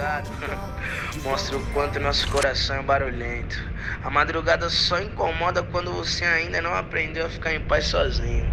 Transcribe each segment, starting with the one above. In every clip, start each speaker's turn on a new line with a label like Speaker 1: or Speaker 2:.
Speaker 1: madrugada mostra o quanto nosso coração é barulhento. A madrugada só incomoda quando você ainda não aprendeu a ficar em paz sozinho.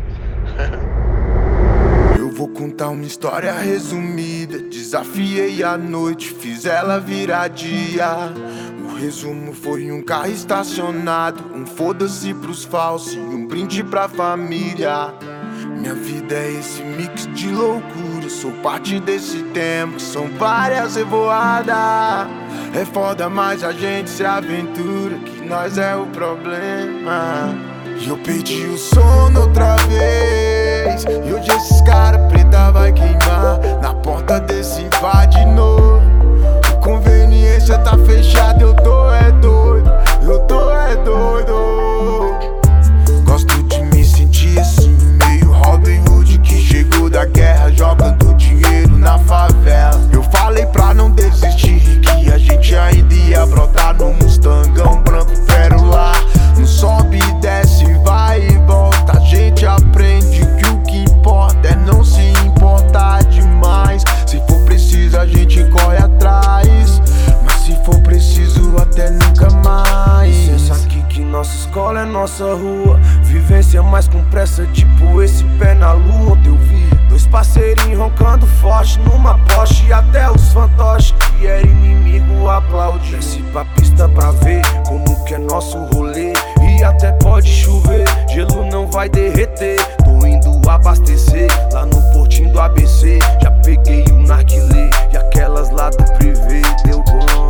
Speaker 2: Eu vou contar uma história resumida. Desafiei a noite, fiz ela virar dia. O resumo foi um carro estacionado, um foda-se pros falsos e um brinde pra família. Minha vida é esse mix de loucura, sou parte desse tempo, são várias revoadas. É foda, mas a gente se aventura, que nós é o problema. E eu perdi o sono outra vez, e hoje esses cara preta vai queimar na porta desse bar de novo. A conveniência tá fechada, eu tô é doido, eu tô é doido. Gosto de me sentir assim, meio Robin Hood que chegou da guerra jogando dinheiro na favela. Eu falei pra não desistir, que a gente ainda ia brotar no Mustangão branco pérola. Não sobe e desce, vai e volta. A gente aprende que o que importa é não se importar demais. Se for preciso a gente corre atrás, mas se for preciso até nunca mais.
Speaker 3: Licença aqui que nossa escola é nossa rua. Vivência mais com pressa, tipo esse pé na lua. Ontem eu vi dois parceirinhos roncando forte numa Porsche, e até os fantoches que era inimigo aplaude. Desce pra pista pra ver como que é nosso rolê, e até pode chover, gelo não vai derreter. Tô indo abastecer lá no portinho do ABC. Já peguei o narguilé e aquelas lá do privê. Deu bom.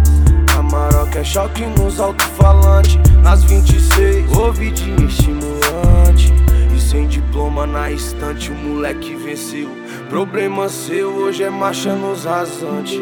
Speaker 3: A Maroca é choque nos alto-falantes, nas 26, ouvidinho estimulante. E sem diploma na estante, o moleque venceu. Problema seu, hoje é marcha nos rasantes.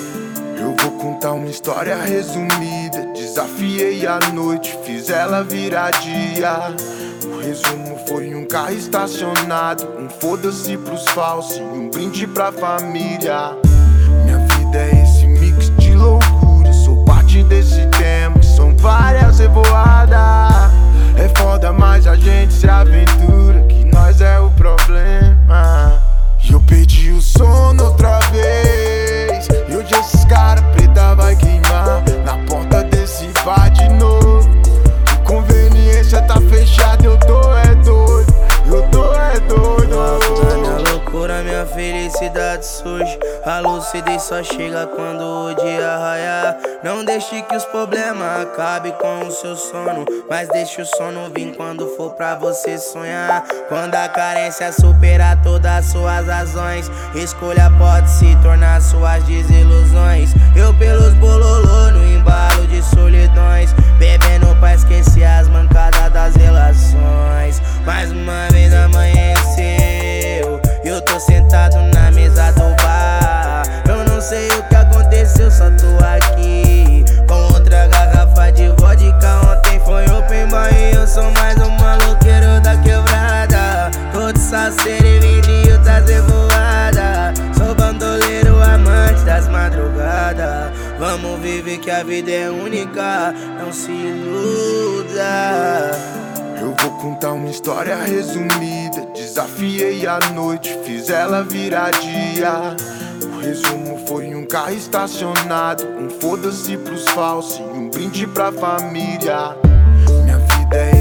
Speaker 2: Eu vou contar uma história resumida. Desafiei a noite, fiz ela virar dia. O resumo foi um carro estacionado, um foda-se pros falsos e um brinde pra família. Minha vida é esse mix de loucura, sou parte desse tempo, são várias revoadas. É foda, mas a gente se aventura, que nós é o problema. E eu perdi o sono outra vez, e hoje esses cara preta vai queimar na porta desse bar de novo. A conveniência tá fechada, eu tô é doido, eu tô é doido.
Speaker 1: Na minha loucura, minha felicidade surge. A lucidez só chega quando o dia raiar. Não deixe que os problemas acabem com o seu sono, mas deixe o sono vir quando for pra você sonhar. Quando a carência superar todas as suas razões, escolha pode se tornar suas desilusões. Eu pelos bololô no embalo de solidões, bebendo pra esquecer as mancadas das relações. Mais uma vez amanheceu, eu tô sentado na mesa do bar. Eu não sei o que aconteceu, só tô aqui com outra garrafa de vodka. Ontem foi open bar e eu sou mais um maloqueiro da quebrada. Tô de salseiro e vendi outras revoadas. Sou bandoleiro, amante das madrugadas. Vamos viver que a vida é única, não se iluda.
Speaker 2: Eu vou contar uma história resumida. Desafiei a noite, fiz ela virar dia. O resumo foi um carro estacionado, um foda-se pros falsos e um brinde pra família. Minha vida é